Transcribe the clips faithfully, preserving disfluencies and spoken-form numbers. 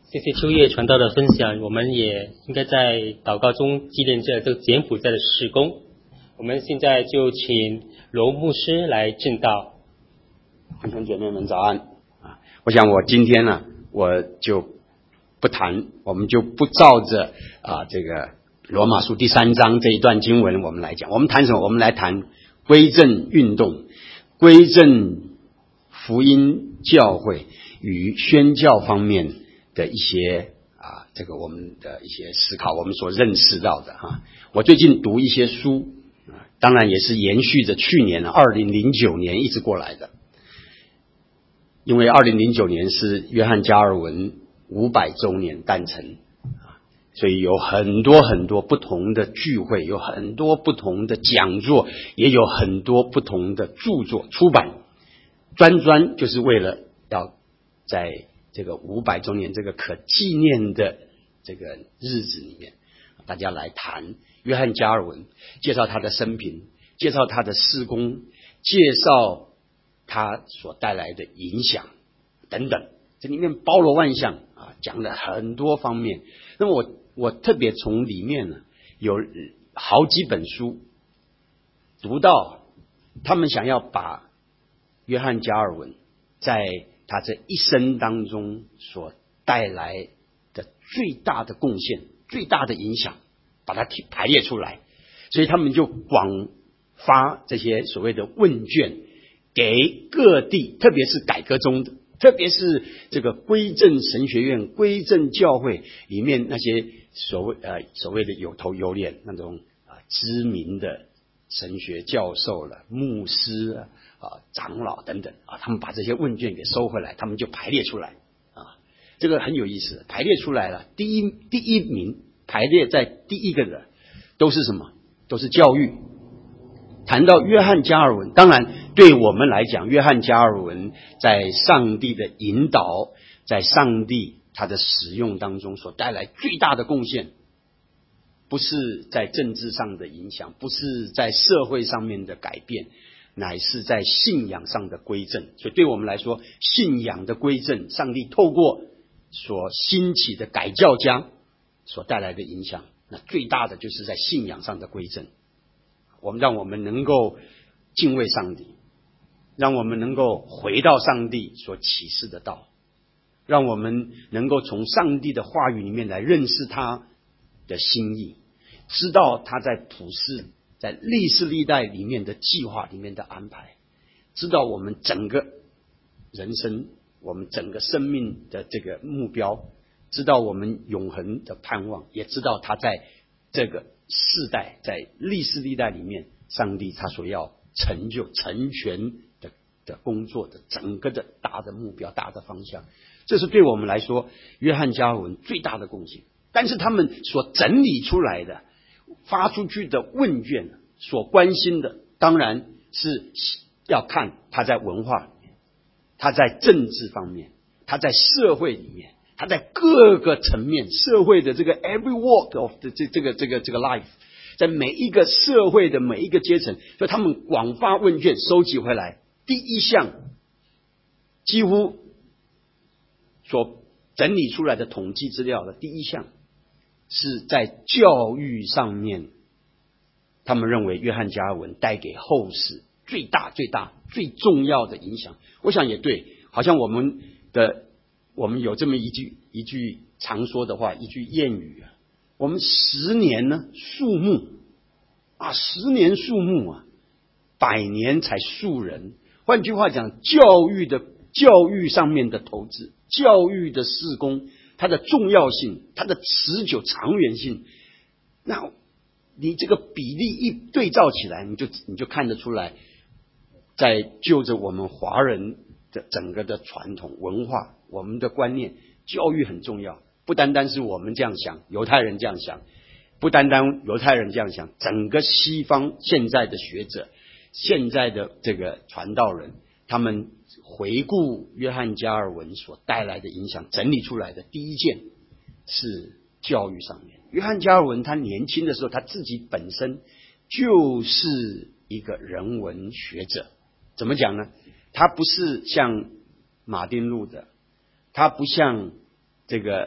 谢谢秋叶传道的分享，我们也应该在祷告中纪念着这个柬埔寨的事工。我们现在就请罗牧师来证道。 弟兄姐妹们早安啊！我想我今天呢，我就不谈，我们就不照着啊这个罗马书第三章这一段经文我们来讲。我们谈什么？我们来谈归正运动、归正福音教会与宣教方面的一些啊，这个我们的一些思考，我们所认识到的哈。我最近读一些书啊，当然也是延续着去年二零零九年一直过来的，因为二零零九年是约翰加尔文五百周年诞辰啊，所以有很多很多不同的聚会，有很多不同的讲座，也有很多不同的著作出版，专专就是为了要在这个五百周年这个可纪念的这个日子里面，大家来谈约翰加尔文，介绍他的生平，介绍他的事工，介绍他所带来的影响等等，这里面包罗万象啊，讲了很多方面。那么我我特别从里面呢有好几本书读到，他们想要把约翰加尔文在他这一生当中所带来的最大的贡献、最大的影响，把它排列出来，所以他们就广发这些所谓的问卷给各地，特别是改革中的，特别是这个归正神学院、归正教会里面那些所谓呃所谓的有头有脸那种啊知名的神学教授了、牧师啊。啊，长老等等啊，他们把这些问卷给收回来，他们就排列出来啊，这个很有意思，排列出来了。第一第一名排列在第一个的都是什么？都是教育。谈到约翰加尔文，当然对我们来讲，约翰加尔文在上帝的引导，在上帝他的使用当中所带来最大的贡献，不是在政治上的影响，不是在社会上面的改变，乃是在信仰上的归正。所以对我们来说，信仰的归正，上帝透过所兴起的改教家所带来的影响，那最大的就是在信仰上的归正。我们让我们能够敬畏上帝，让我们能够回到上帝所启示的道，让我们能够从上帝的话语里面来认识他的心意，知道他在普世在历世历代里面的计划里面的安排，知道我们整个人生，我们整个生命的这个目标，知道我们永恒的盼望，也知道他在这个世代，在历世历代里面，上帝他所要成就成全的的工作的整个的大的目标、大的方向，这是对我们来说约翰加尔文最大的贡献。但是他们所整理出来的发出去的问卷所关心的，当然是要看他在文化里面，他在政治方面，他在社会里面，他在各个层面社会的这个 every walk of 的这这个这个这个 life， 在每一个社会的每一个阶层，所以他们广发问卷收集回来，第一项几乎所整理出来的统计资料的第一项是在教育上面，他们认为约翰加尔文带给后世最大最大最重要的影响。我想也对，好像我们的我们有这么一句一句常说的话，一句谚语啊，我们十年呢树木啊，十年树木啊，百年才树人。换句话讲，教育的教育上面的投资，教育的事工，它的重要性，它的持久长远性，那你这个比例一对照起来，你就你就看得出来，在就着我们华人的整个的传统文化，我们的观念，教育很重要。不单单是我们这样想，犹太人这样想，不单单犹太人这样想，整个西方现在的学者，现在的这个传道人，他们回顾约翰加尔文所带来的影响，整理出来的第一件是教育上面。约翰加尔文他年轻的时候，他自己本身就是一个人文学者。怎么讲呢？他不是像马丁路德，他不像这个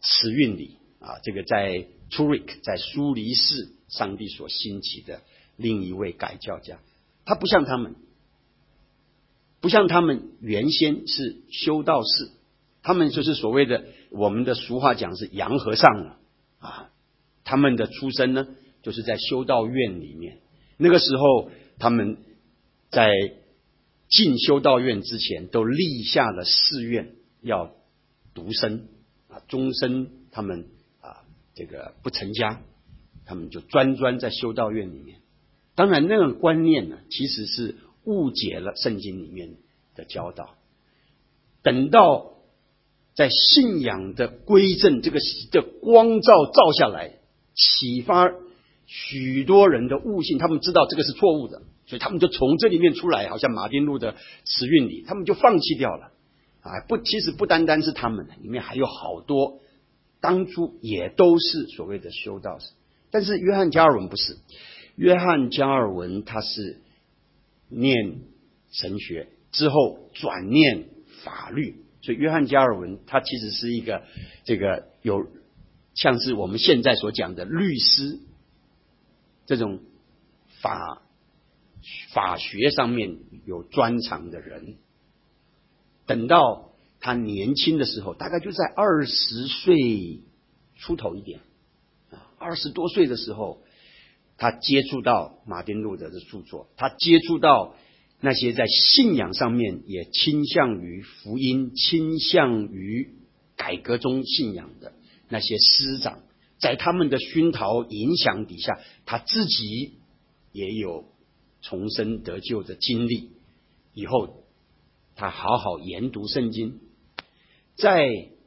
慈运里啊，这个在 Zurich 在苏黎世，上帝所兴起的另一位改教家。他不像他们，不像他们原先是修道士，他们就是所谓的我们的俗话讲是洋和尚了啊。他们的出身呢，就是在修道院里面。那个时候，他们在进修道院之前，都立下了誓愿，要独身啊，终身他们啊这个不成家，他们就专专在修道院里面。当然，那个观念呢，其实是误解了圣经里面的教导。等到在信仰的归正这个的光照照下来，启发许多人的悟性，他们知道这个是错误的，所以他们就从这里面出来，好像马丁路的慈运里，他们就放弃掉了啊！不，其实不单单是他们，里面还有好多当初也都是所谓的修道士。但是约翰加尔文不是，约翰加尔文他是念神学之后转念法律，所以约翰加尔文他其实是一个这个有像是我们现在所讲的律师这种法法学上面有专长的人。等到他年轻的时候，大概就在二十岁出头一点，二十多岁的时候，他接触到马丁路德的著作，他接触到那些在信仰上面也倾向于福音、倾向于改革中信仰的那些师长，在他们的熏陶影响底下，他自己也有重生得救的经历。以后他好好研读圣经，在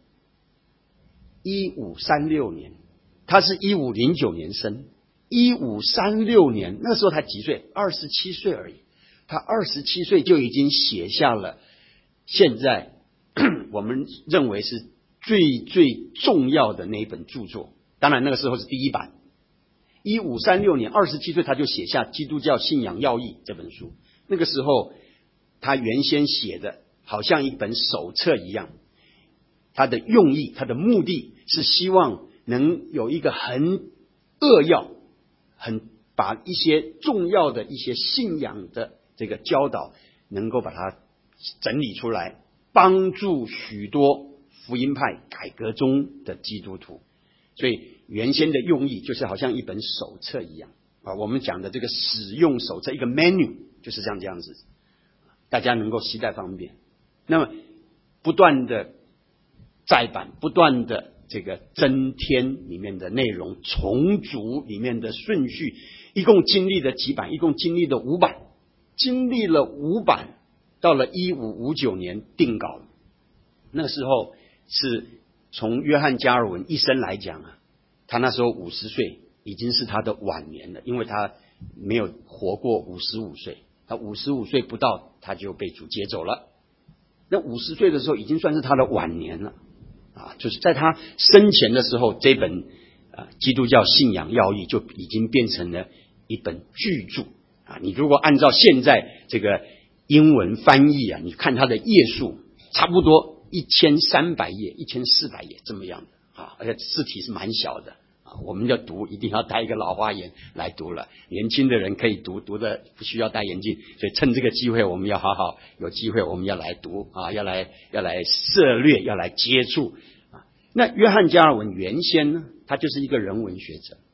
一五三六年，他是一五零九年生，一五三六年那时候他几岁？二十七岁而已。他二十七岁就已经写下了现在我们认为是最最重要的那一本著作，当然那个时候是第一版。一五三六年二十七岁他就写下《基督教信仰要义》这本书。那个时候他原先写的好像一本手册一样，他的用意他的目的是希望能有一个很扼要很把一些重要的一些信仰的这个教导能够把它整理出来，帮助许多福音派改革中的基督徒。所以原先的用意就是好像一本手册一样啊，我们讲的这个使用手册，一个 menu 就是这样这样子，大家能够携带方便。那么不断的再版，不断的这个增添里面的内容，重组里面的顺序，一共经历了几版？一共经历了五版，经历了五版，到了一五五九年定稿。那时候是从约翰加尔文一生来讲啊，他那时候五十岁，已经是他的晚年了，因为他没有活过五十五岁，他五十五岁不到他就被主接走了。那五十岁的时候已经算是他的晚年了啊，就是在他生前的时候，这本啊基督教信仰要义就已经变成了一本巨著啊。你如果按照现在这个英文翻译啊，你看它的页数差不多一千三百页、一千四百页这么样的啊，而且字体是蛮小的啊。我们要读一定要戴一个老花眼来读了，年轻的人可以读，读的不需要戴眼镜。所以趁这个机会，我们要好好有机会，我们要来读啊，要来要来涉略，要来接触啊。那约翰加尔文原先呢，他就是一个人文学者，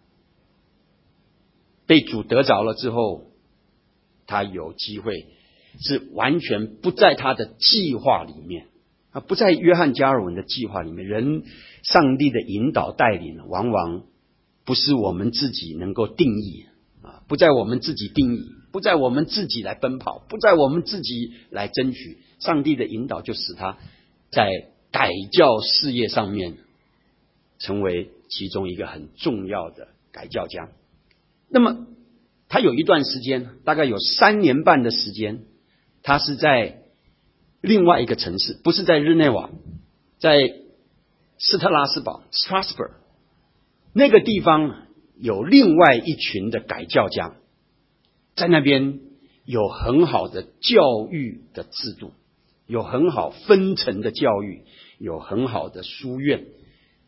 被主得着了之后，他有机会是完全不在他的计划里面啊，不在约翰加尔文的计划里面。人上帝的引导带领，往往不是我们自己能够定义啊，不在我们自己定义，不在我们自己来奔跑，不在我们自己来争取。上帝的引导就使他在改教事业上面成为其中一个很重要的改教家。那么他有一段时间，大概有三年半的时间，他是在另外一个城市，不是在日内瓦，在斯特拉斯堡 Strasbourg 那个地方有另外一群的改教家，在那边有很好的教育的制度，有很好分层的教育，有很好的书院，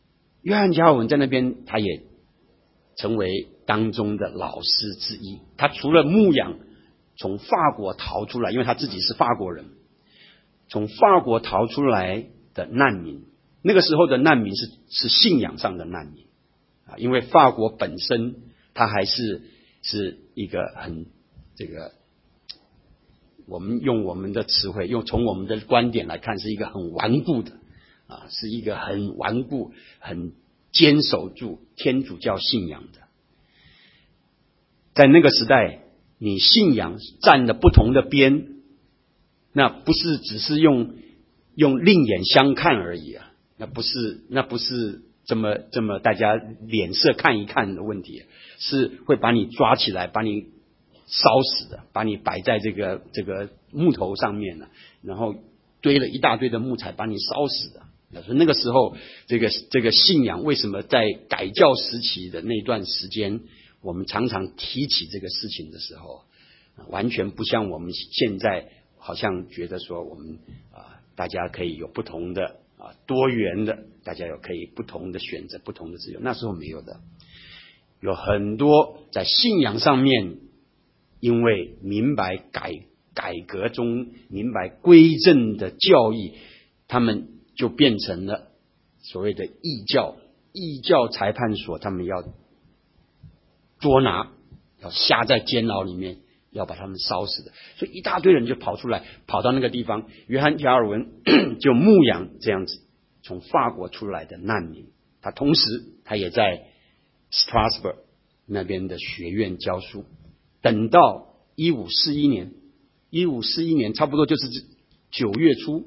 约翰加尔文在那边，他也成为当中的老师之一。他除了牧养，从法国逃出来，因为他自己是法国人，从法国逃出来的难民，那个时候的难民是是信仰上的难民啊，因为法国本身它还是是一个很这个，我们用我们的词汇，用从我们的观点来看，是一个很顽固的啊，是一个很顽固、很坚守住天主教信仰的。在那个时代，你信仰站了不同的边，那不是只是用用另眼相看而已啊，那不是那不是这么这么大家脸色看一看的问题，是会把你抓起来，把你烧死的，把你摆在这个这个木头上面了，然后堆了一大堆的木材把你烧死的。所以那个时候，这个这个信仰为什么在改教时期的那段时间，我们常常提起这个事情的时候，完全不像我们现在好像觉得说我们啊，大家可以有不同的啊多元的，大家有可以不同的选择，不同的自由。那时候没有的，有很多在信仰上面，因为明白改改革中明白归正的教义，他们就变成了所谓的异教，异教裁判所，他们要捉拿，要下在监牢里面，要把他们烧死的。所以一大堆人就跑出来，跑到那个地方。约翰加尔文就牧养这样子从法国出来的难民，他同时他也在 Strasbourg 那边的学院教书。等到一五四一年，一五四一年差不多就是九月初。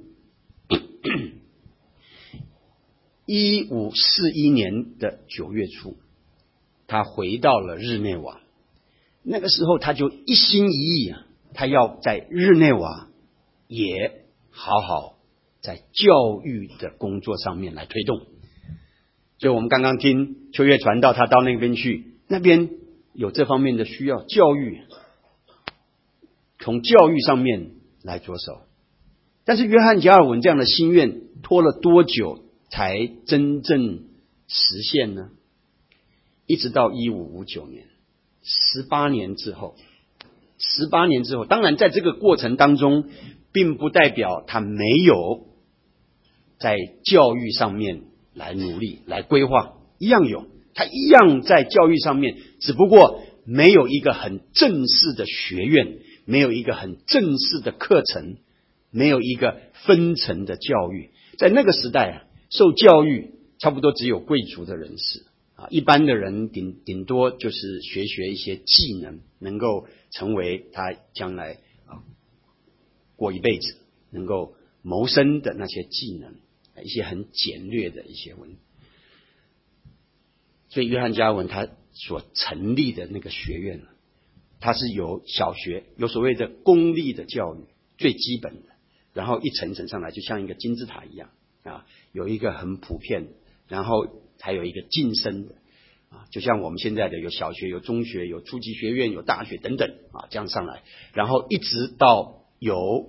一五四一年的九月初，他回到了日内瓦。那个时候他就一心一意啊，他要在日内瓦也好好在教育的工作上面来推动。所以我们刚刚听秋月传道，他到那边去，那边有这方面的需要，教育，从教育上面来着手。但是约翰加尔文这样的心愿拖了多久才真正实现呢？一直到一五五九年，十八年之后，十八年之后，当然在这个过程当中，并不代表他没有在教育上面来努力、来规划，一样有，他一样在教育上面，只不过没有一个很正式的学院，没有一个很正式的课程，没有一个分层的教育。在那个时代啊，受教育差不多只有贵族的人士啊，一般的人顶顶多就是学学一些技能，能够成为他将来啊过一辈子能够谋生的那些技能，一些很简略的一些文。所以约翰加尔文他所成立的那个学院，它是有小学，有所谓的公立的教育，最基本的，然后一层层上来，就像一个金字塔一样啊，有一个很普遍的，然后还有一个晋升的啊，就像我们现在的有小学、有中学、有初级学院、有大学等等啊，这样上来，然后一直到有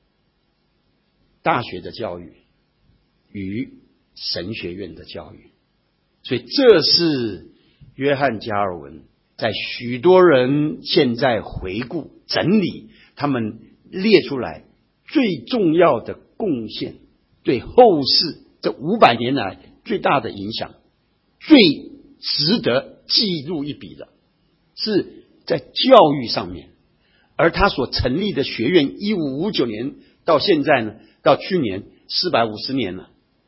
大学的教育与神学院的教育。所以这是约翰加尔文在许多人现在回顾整理他们列出来最重要的贡献，对后世这五百年来最大的影响，最值得记录一笔的，是在教育上面。而他所成立的学院，一五五九年到现在呢，到去年四百五十年了，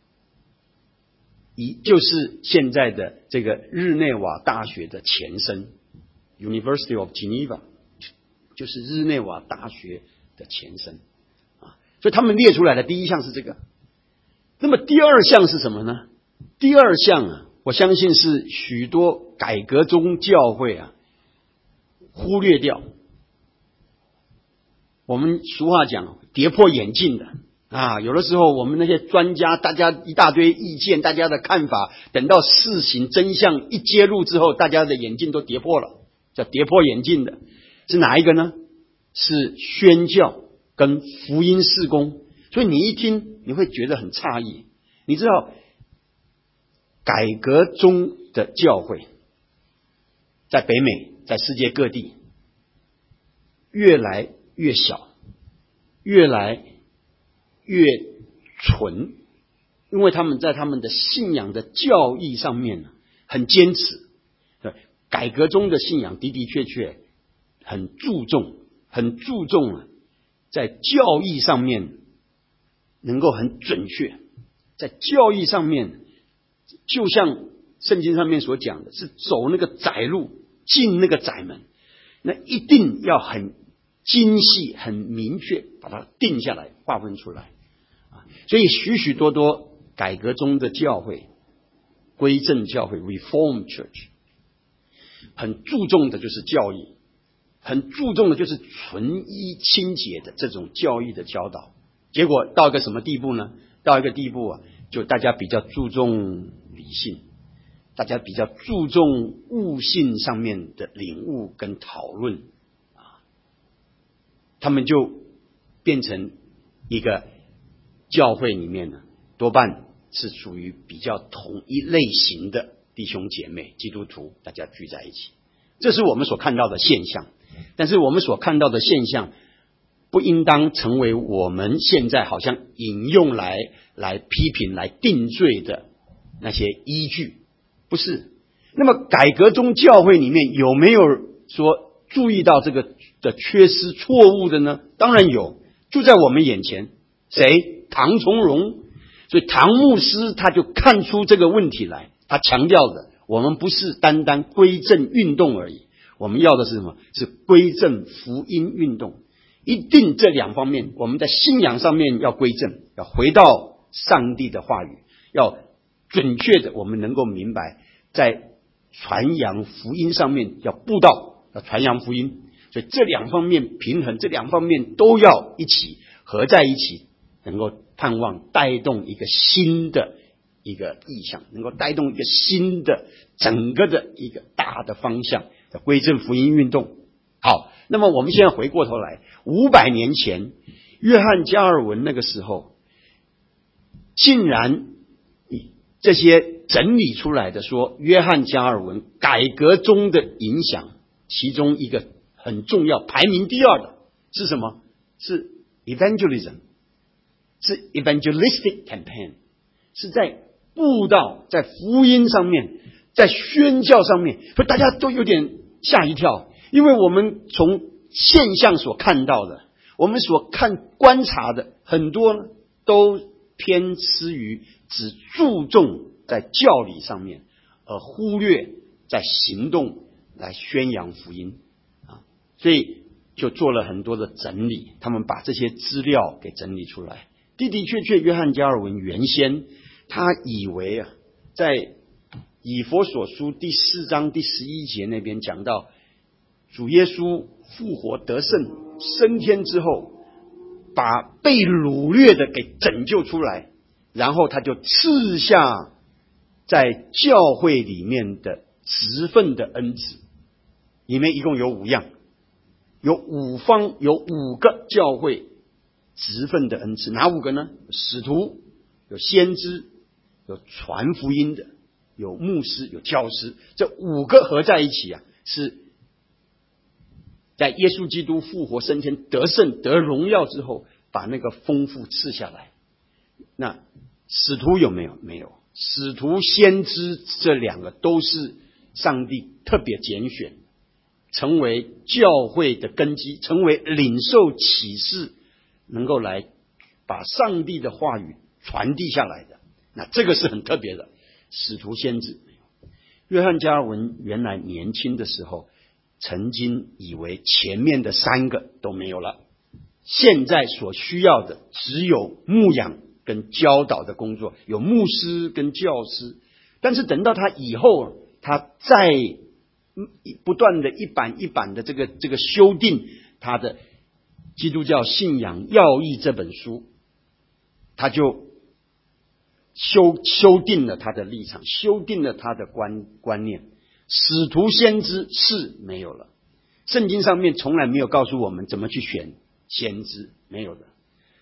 以就是现在的这个日内瓦大学的前身 University of Geneva， 就是日内瓦大学的前身啊。所以他们列出来的第一项是这个。那么第二项是什么呢？第二项啊，我相信是许多改革中教会啊忽略掉。我们俗话讲跌破眼镜的啊，有的时候我们那些专家，大家一大堆意见，大家的看法，等到事情真相一揭露之后，大家的眼镜都跌破了，叫跌破眼镜的是哪一个呢？是宣教跟福音事工。所以你一听你会觉得很诧异，你知道改革中的教会在北美，在世界各地越来越小，越来越纯，因为他们在他们的信仰的教义上面很坚持。改革中的信仰的的确确很注重很注重啊，在教义上面能够很准确，在教义上面就像圣经上面所讲的，是走那个窄路进那个窄门，那一定要很精细很明确把它定下来划分出来。所以许许多多改革中的教会，归正教会 Reform Church 很注重的就是教义，很注重的就是纯一清洁的这种教义的教导。结果到一个什么地步呢？到一个地步啊，就大家比较注重理性，大家比较注重悟性上面的领悟跟讨论啊，他们就变成一个教会里面呢，多半是属于比较同一类型的弟兄姐妹基督徒，大家聚在一起，这是我们所看到的现象。但是我们所看到的现象不应当成为我们现在好像引用来来批评来定罪的那些依据，不是。那么改革中教会里面有没有说注意到这个的缺失错误的呢？当然有，就在我们眼前。谁？唐从容。所以唐牧师他就看出这个问题来，他强调的我们不是单单归正运动而已，我们要的是什么？是归正福音运动。一定这两方面，我们在信仰上面要归正，要回到上帝的话语，要准确的我们能够明白，在传扬福音上面要布道，要传扬福音。所以这两方面平衡，这两方面都要一起合在一起，能够盼望带动一个新的一个意向，能够带动一个新的整个的一个大的方向的归正福音运动。好，那么我们现在回过头来，五百年前约翰加尔文那个时候，竟然这些整理出来的说，约翰加尔文改革中的影响，其中一个很重要排名第二的是什么？是 evangelism， 是 evangelistic campaign， 是在布道，在福音上面，在宣教上面，所以大家都有点吓一跳。因为我们从现象所看到的，我们所看观察的很多呢，都偏失于只注重在教理上面，而忽略在行动来宣扬福音啊，所以就做了很多的整理，他们把这些资料给整理出来。的的确确，约翰加尔文原先他以为啊，在以弗所书第四章第十一节那边讲到，主耶稣复活得胜升天之后，把被掳掠的给拯救出来，然后他就赐下在教会里面的职分的恩赐，里面一共有五样，有五方有五个教会职分的恩赐。哪五个呢？使徒，有先知，有传福音的，有牧师，有教师。这五个合在一起啊，是在耶稣基督复活升天得胜得荣耀之后，把那个丰富赐下来。那使徒有没有？没有。使徒先知这两个都是上帝特别拣选，成为教会的根基，成为领受启示，能够来把上帝的话语传递下来的。那这个是很特别的，使徒先知。约翰加尔文原来年轻的时候曾经以为前面的三个都没有了，现在所需要的只有牧养跟教导的工作，有牧师跟教师。但是等到他以后，他再不断的一版一版的这个这个修订他的基督教信仰要义这本书，他就修修订了他的立场，修订了他的观观念。使徒先知是没有了，圣经上面从来没有告诉我们怎么去选先知，没有的。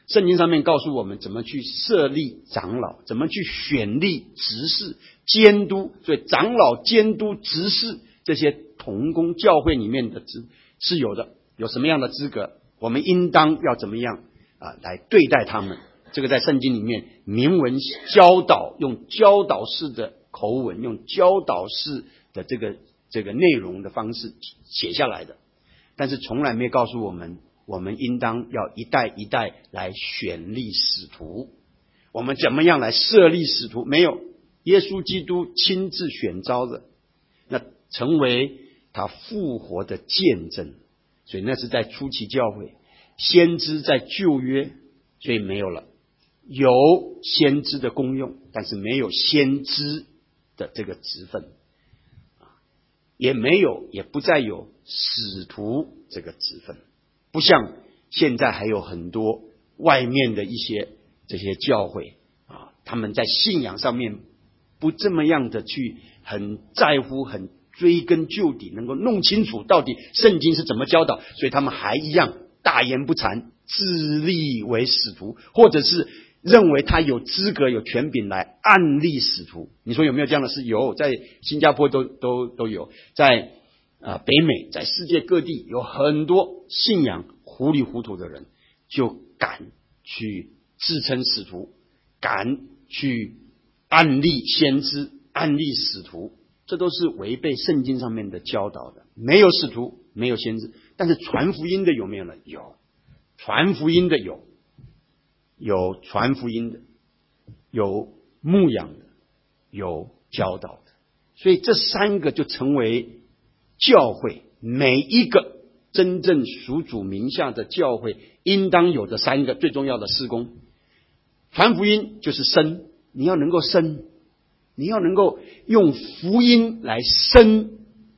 圣经上面告诉我们怎么去设立长老，怎么去选立执事、监督。所以长老、监督、执事这些同工教会里面的职是有的，有什么样的资格，我们应当要怎么样啊来对待他们。这个在圣经里面明文教导，用教导式的口吻，用教导式的这个这个内容的方式写下来的，但是从来没告诉我们我们应当要一代一代来选立使徒，我们怎么样来设立使徒？没有，耶稣基督亲自选召的，那成为他复活的见证。所以那是在初期教会，先知在旧约，所以没有了。有先知的功用，但是没有先知的这个职分，也没有，也不再有使徒这个职分。不像现在还有很多外面的一些这些教会啊，他们在信仰上面不这么样的去很在乎，很追根究底，能够弄清楚到底圣经是怎么教导，所以他们还一样大言不惭，自立为使徒，或者是认为他有资格有权柄来按立使徒。你说有没有这样的事？有，在新加坡都都都有，在呃北美，在世界各地有很多信仰糊里糊涂的人，就敢去自称使徒，敢去按立先知，按立使徒，这都是违背圣经上面的教导的。没有使徒，没有先知，但是传福音的有没有呢？有，传福音的有。有传福音的，有牧养的，有教导的。所以这三个就成为教会，每一个真正属主名下的教会应当有的三个最重要的事工。传福音就是生，你要能够生，你要能够用福音来生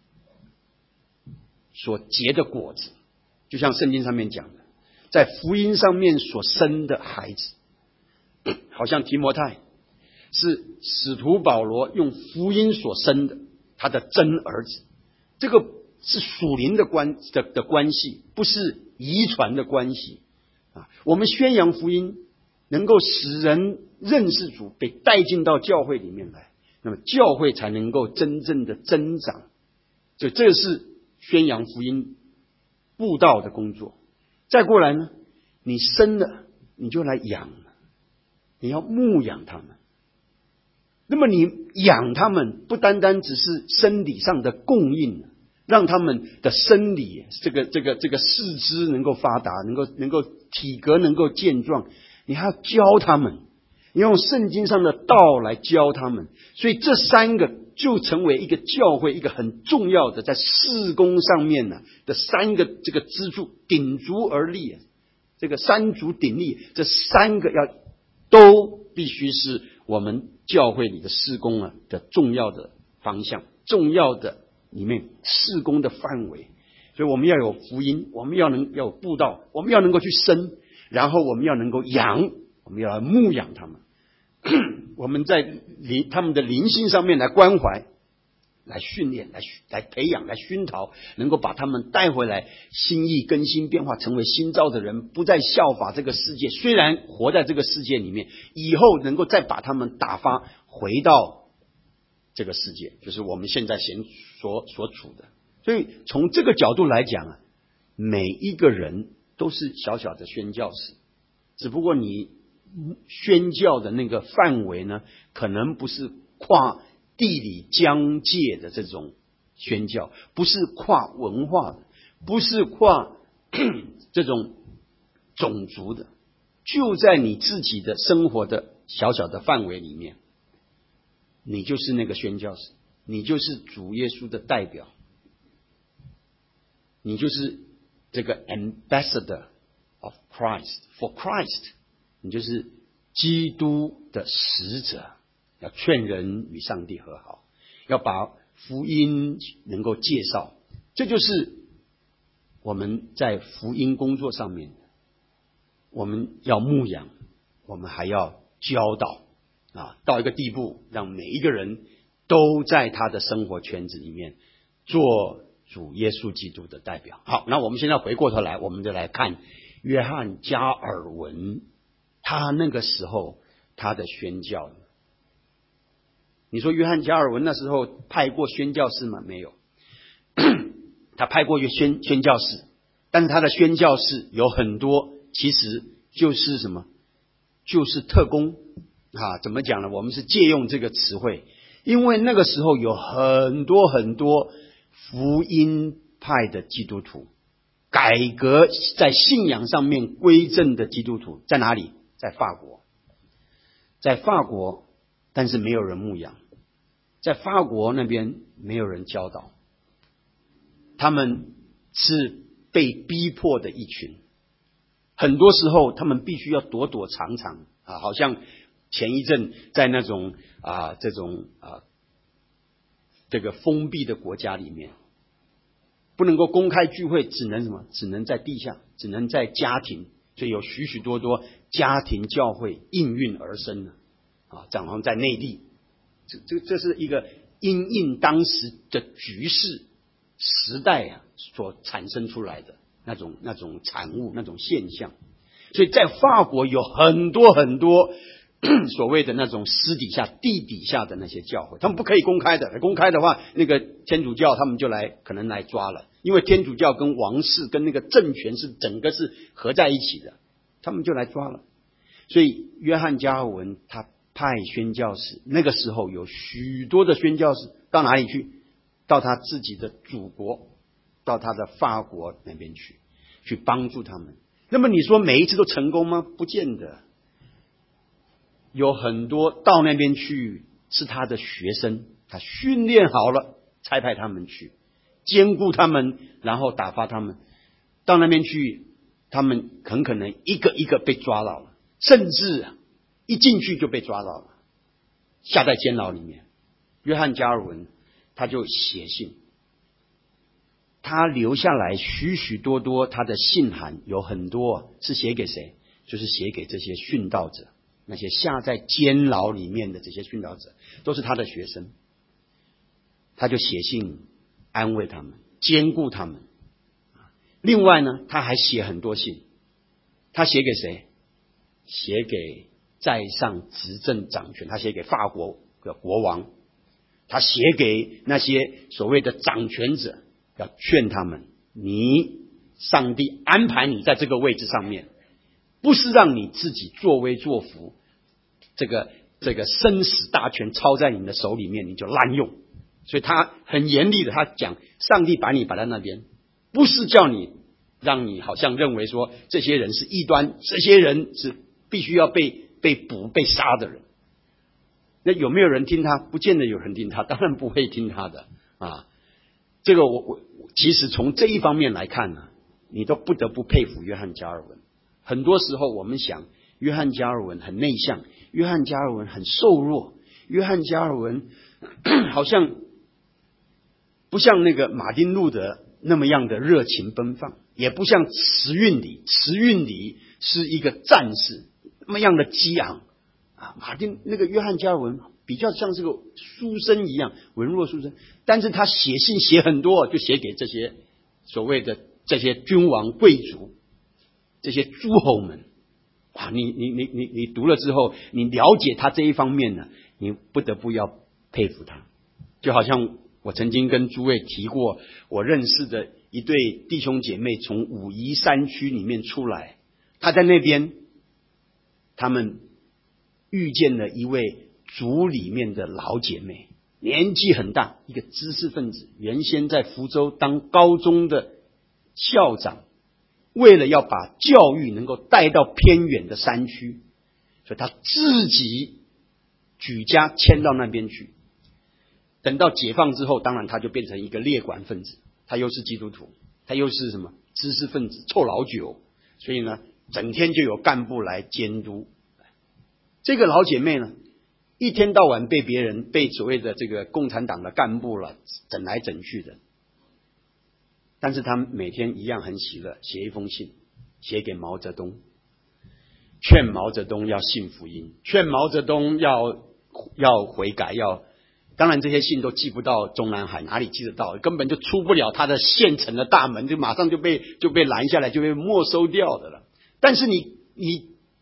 所结的果子，就像圣经上面讲的，在福音上面所生的孩子，好像提摩太是使徒保罗用福音所生的，他的真儿子。这个是属灵的关 的, 的关系，不是遗传的关系啊。我们宣扬福音，能够使人认识主，被带进到教会里面来，那么教会才能够真正的增长。所以这是宣扬福音布道的工作。再过来呢，你生了你就来养了，你要牧养他们。那么你养他们不单单只是生理上的供应，让他们的生理这个这个这个四肢能够发达，能够能够体格能够健壮，你还要教他们，你用圣经上的道来教他们。所以这三个就成为一个教会一个很重要的在事工上面呢的三个这个支柱，鼎足而立，这个三足鼎立，这三个要都必须是我们教会里的事工啊的重要的方向，重要的里面事工的范围。所以我们要有福音，我们要能要有布道，我们要能够去生，然后我们要能够养，我们要来牧养他们。我们在灵他们的灵性上面来关怀，来训练，来来培养，来熏陶，能够把他们带回来，心意更新变化，成为新造的人，不再效法这个世界。虽然活在这个世界里面，以后能够再把他们打发回到这个世界，就是我们现在所所处的。所以从这个角度来讲啊，每一个人都是小小的宣教士，只不过你宣教的那个范围呢，可能不是跨地理疆界的这种宣教，不是跨文化的，不是跨这种种族的，就在你自己的生活的小小的范围里面，你就是那个宣教士，你就是主耶稣的代表，你就是这个 ambassador of Christ for Christ， 你就是基督的使者，要劝人与上帝和好，要把福音能够介绍。这就是我们在福音工作上面，我们要牧养，我们还要教导啊，到一个地步，让每一个人都在他的生活圈子里面做主耶稣基督的代表。好，那我们现在回过头来，我们就来看约翰加尔文他那个时候他的宣教，你说约翰加尔文那时候派过宣教士吗？没有。他派过一个宣宣教士，但是他的宣教士有很多其实就是什么，就是特工啊。怎么讲呢？我们是借用这个词汇，因为那个时候有很多很多福音派的基督徒，改革在信仰上面归正的基督徒在哪里？在法国。在法国，但是没有人牧养，在法国那边没有人教导，他们是被逼迫的一群，很多时候他们必须要躲躲藏藏啊，好像前一阵在那种啊这种啊这个封闭的国家里面，不能够公开聚会，只能什么？只能在地下，只能在家庭，所以有许许多多家庭教会应运而生了啊，正好在内地，这这这是一个因应当时的局势时代啊所产生出来的那种那种产物那种现象，所以在法国有很多很多所谓的那种私底下地底下的那些教会，他们不可以公开的，公开的话，那个天主教他们就来可能来抓了，因为天主教跟王室跟那个政权是整个是合在一起的，他们就来抓了。所以约翰加尔文他派宣教士，那个时候有许多的宣教士到哪里去？到他自己的祖国，到他的法国那边去，去帮助他们。那么你说每一次都成功吗？不见得。有很多到那边去是他的学生，他训练好了才派他们去，兼顾他们，然后打发他们到那边去，他们很可能一个一个被抓到了，甚至一进去就被抓到了，下在监牢里面。约翰加尔文他就写信，他留下来许许多多他的信函，有很多是写给谁？就是写给这些殉道者，那些下在监牢里面的这些殉道者都是他的学生，他就写信安慰他们，兼顾他们。另外呢，他还写很多信，他写给谁？写给在上执政掌权，他写给法国的国王，他写给那些所谓的掌权者，要劝他们，你上帝安排你在这个位置上面，不是让你自己作威作福，这个这个生死大权操在你的手里面，你就滥用。所以他很严厉的，他讲上帝把你摆在那边，不是叫你让你好像认为说这些人是异端，这些人是必须要被被捕被杀的人。那有没有人听他？不见得有人听他，当然不会听他的啊。这个我我其实从这一方面来看呢，你都不得不佩服约翰加尔文。很多时候我们想约翰加尔文很内向，约翰加尔文很瘦弱，约翰加尔文好像不像那个马丁路德那么样的热情奔放，也不像慈运里，慈运里是一个战士那么样的激昂啊。马丁那个约翰加尔文比较像是个书生一样，文弱书生，但是他写信写很多，就写给这些所谓的这些君王贵族，这些诸侯们啊，你你你你你读了之后，你了解他这一方面呢，你不得不要佩服他。就好像我曾经跟诸位提过，我认识的一对弟兄姐妹从武夷山区里面出来，他在那边，他们遇见了一位族里面的老姐妹，年纪很大，一个知识分子，原先在福州当高中的校长，为了要把教育能够带到偏远的山区，所以他自己举家迁到那边去。等到解放之后，当然他就变成一个列管分子，他又是基督徒，他又是什么知识分子，臭老九，所以呢，整天就有干部来监督。这个老姐妹呢，一天到晚被别人被所谓的这个共产党的干部了整来整去的，但是他每天一样很喜乐，写一封信写给毛泽东，劝毛泽东要信福音，劝毛泽东要要悔改，要当然这些信都寄不到中南海，哪里寄得到？根本就出不了他的县城的大门，就马上就被就被拦下来，就被没收掉的了。但是你你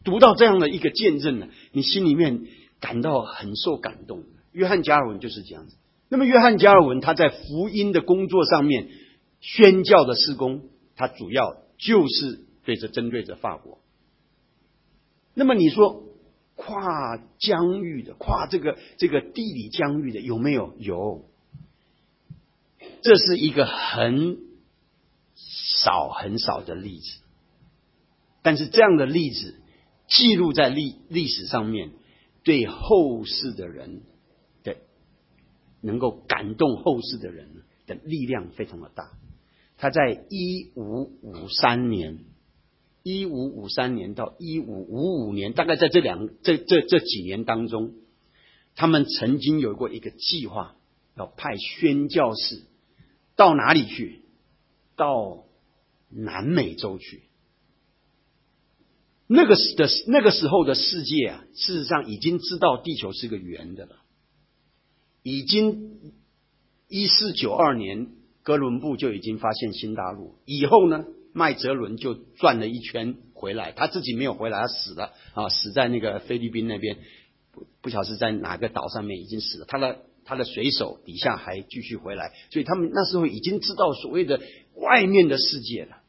读到这样的一个见证呢，你心里面感到很受感动。约翰加尔文就是这样子。那么约翰加尔文他在福音的工作上面宣教的事工，他主要就是对着针对着法国。那么你说跨疆域的，跨这个这个地理疆域的有没有？有。这是一个很少很少的例子，但是这样的例子记录在历历史上面，对后世的人的能够感动后世的人的力量非常的大。他在一五五三年一五五三年到一五五五年，大概在这两这这这几年当中，他们曾经有过一个计划，要派宣教士到哪里去？到南美洲去。那个时的那个时候的世界啊，事实上已经知道地球是个圆的了。已经一四九二年，哥伦布就已经发现新大陆。以后呢，麦哲伦就转了一圈回来，他自己没有回来，他死了啊，死在那个菲律宾那边，不不晓得是在哪个岛上面已经死了。他的他的水手底下还继续回来，所以他们那时候已经知道所谓的外面的世界了。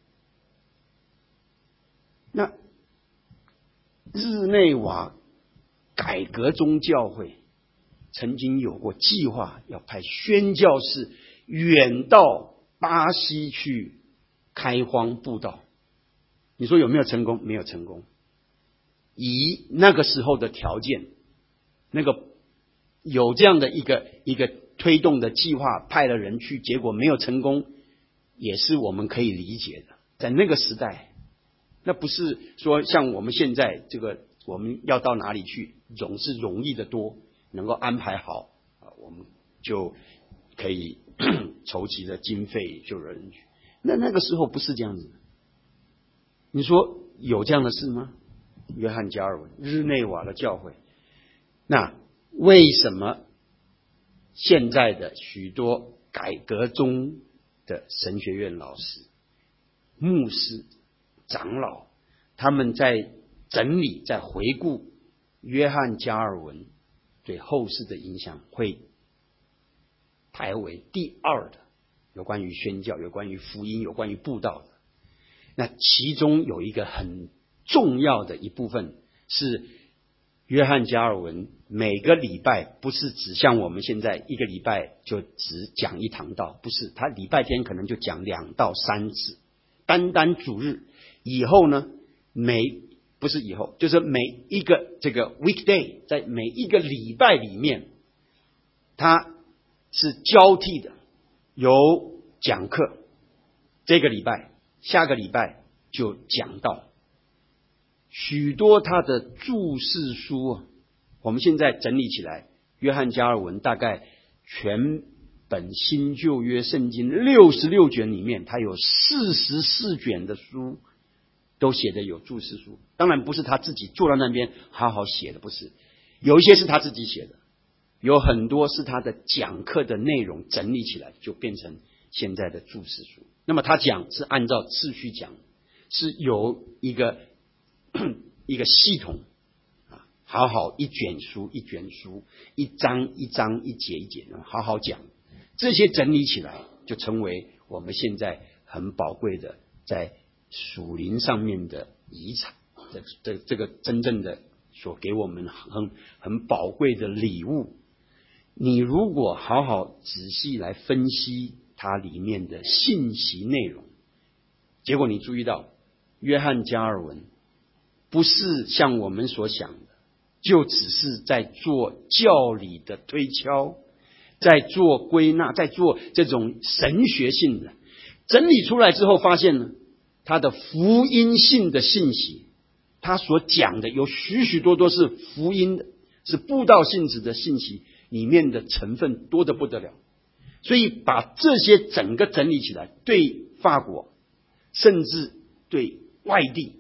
那日内瓦改革宗教会曾经有过计划，要派宣教士远到巴西去开荒布道。你说有没有成功？没有成功。以那个时候的条件，那个有这样的一个一个推动的计划，派了人去，结果没有成功，也是我们可以理解的。在那个时代，那不是说像我们现在这个我们要到哪里去总是容易的多，能够安排好啊，我们就可以筹集的经费就有人去。那那个时候不是这样子。你说有这样的事吗？约翰加尔文日内瓦的教会，那为什么现在的许多改革中的神学院老师、牧师、长老，他们在整理、在回顾约翰加尔文对后世的影响，会排为第二的，有关于宣教、有关于福音、有关于布道的。那其中有一个很重要的一部分是约翰加尔文每个礼拜，不是只像我们现在一个礼拜就只讲一堂道，不是，他礼拜天可能就讲两到三次，单单主日以后呢，每不是以后，就是每一个这个 weekday， 在每一个礼拜里面，他是交替的，有讲课，这个礼拜下个礼拜就讲道。许多他的注释书啊，我们现在整理起来，约翰加尔文大概全本新旧约圣经六十六卷里面，他有四十四卷的书都写的有注释书。当然不是他自己坐在那边好好写的，不是，有一些是他自己写的，有很多是他的讲课的内容整理起来就变成现在的注释书。那么他讲是按照次序讲，是有一个一个系统啊，好好一卷书一卷书，一章一章一节一节好好讲，这些整理起来就成为我们现在很宝贵的在属灵上面的遗产，这这这个真正的所给我们很很宝贵的礼物。你如果好好仔细来分析它里面的信息内容，结果你注意到约翰加尔文不是像我们所想的就只是在做教理的推敲，在做归纳，在做这种神学性的整理出来之后，发现呢，他的福音性的信息，他所讲的有许许多多是福音的，是布道性质的信息，里面的成分多得不得了。所以把这些整个整理起来，对法国甚至对外地，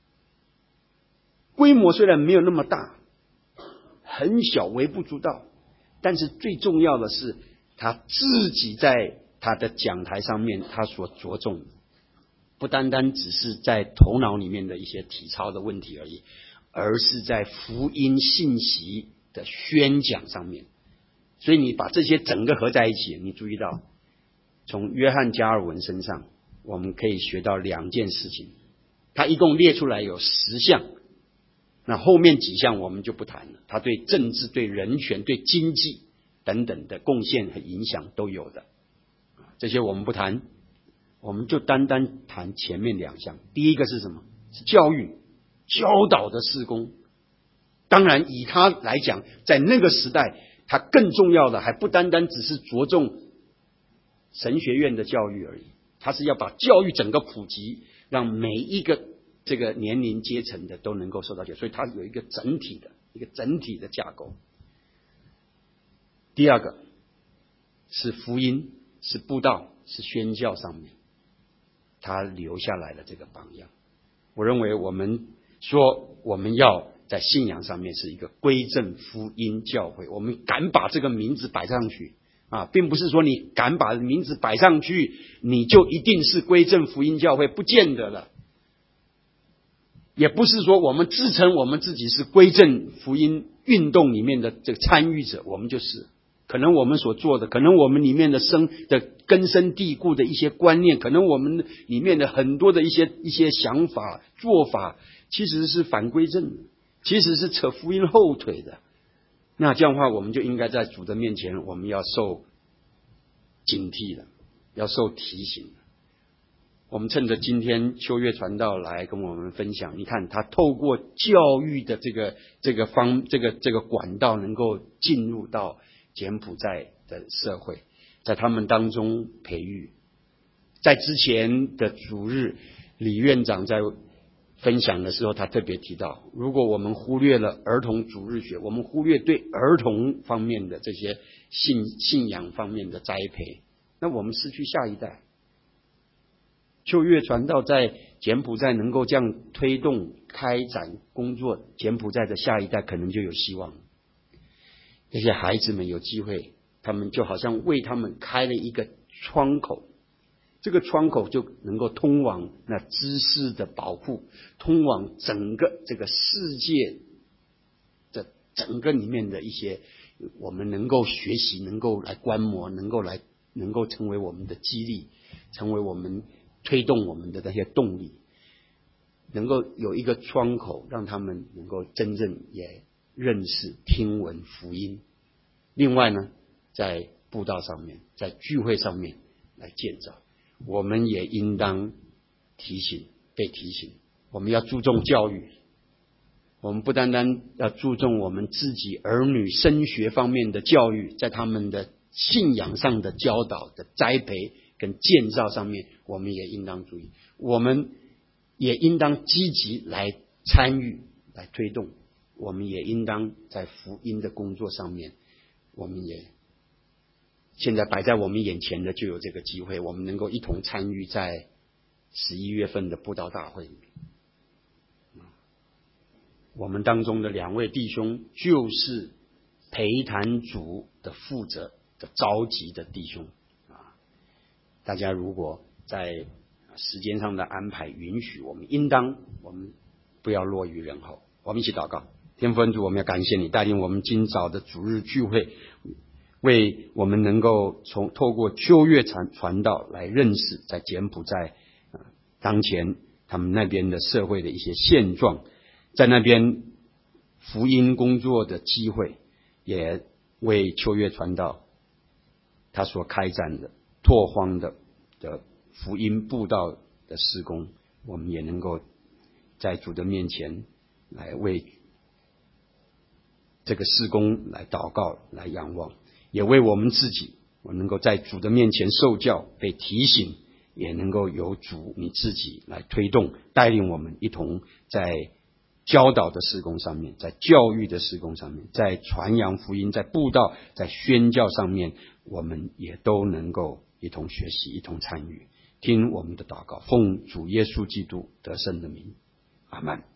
规模虽然没有那么大，很小微不足道，但是最重要的是他自己在他的讲台上面他所着重的，不单单只是在头脑里面的一些体操的问题而已， 而是在福音信息的宣讲上面。所以你把这些整个合在一起，你注意到从约翰加尔文身上我们可以学到两件事情，他一共列出来有十项，那后面几项我们就不谈了，他对政治、对人权、对经济等等的贡献和影响都有的，这些我们不谈，我们就单单谈前面两项。第一个是什么？是教育教导的事工。当然以他来讲，在那个时代他更重要的还不单单只是着重神学院的教育而已，他是要把教育整个普及，让每一个这个年龄阶层的都能够受到教育，所以他有一个整体的一个整体的架构。第二个是福音，是布道，是宣教上面他留下来的这个榜样。我认为我们说我们要在信仰上面是一个归正福音教会，我们敢把这个名字摆上去啊，并不是说你敢把名字摆上去你就一定是归正福音教会，不见得了。也不是说我们自称我们自己是归正福音运动里面的这个参与者，我们就是。可能我们所做的，可能我们里面的生的根深蒂固的一些观念，可能我们里面的很多的一些一些想法做法，其实是反归正的，其实是扯福音后腿的。那这样的话，我们就应该在主的面前，我们要受警惕的，要受提醒的。我们趁着今天秋月传道来跟我们分享，你看他透过教育的这个这个方这个这个管道，能够进入到柬埔寨的社会，在他们当中培育。在之前的主日，李院长在分享的时候，他特别提到，如果我们忽略了儿童主日学，我们忽略对儿童方面的这些信信仰方面的栽培，那我们失去下一代。秋月传道在柬埔寨能够这样推动开展工作，柬埔寨的下一代可能就有希望。这些孩子们有机会，他们就好像为他们开了一个窗口，这个窗口就能够通往那知识的保护，通往整个这个世界的整个里面的一些我们能够学习，能够来观摩，能够来能够成为我们的激励，成为我们推动我们的那些动力，能够有一个窗口让他们能够真正也认识听闻福音。另外呢，在布道上面，在聚会上面来建造，我们也应当提醒被提醒，我们要注重教育，我们不单单要注重我们自己儿女升学方面的教育，在他们的信仰上的教导的栽培跟建造上面，我们也应当注意，我们也应当积极来参与来推动，我们也应当在福音的工作上面，我们也现在摆在我们眼前的就有这个机会，我们能够一同参与在十一月份的布道大会里面。我们当中的两位弟兄就是陪谈组的负责的召集的弟兄啊，大家如果在时间上的安排允许，我们应当我们不要落于人后。我们一起祷告。天父恩主，我们要感谢你带领我们今早的主日聚会，为我们能够从透过秋月传传道来认识在柬埔寨、呃、当前他们那边的社会的一些现状，在那边福音工作的机会，也为秋月传道他所开展的拓荒的的福音布道的事工，我们也能够在主的面前来为这个事工来祷告，来仰望，也为我们自己，我能够在主的面前受教，被提醒，也能够由主你自己来推动带领我们一同在教导的事工上面，在教育的事工上面，在传扬福音，在布道，在宣教上面，我们也都能够一同学习，一同参与。听我们的祷告，奉主耶稣基督得胜的名，阿们。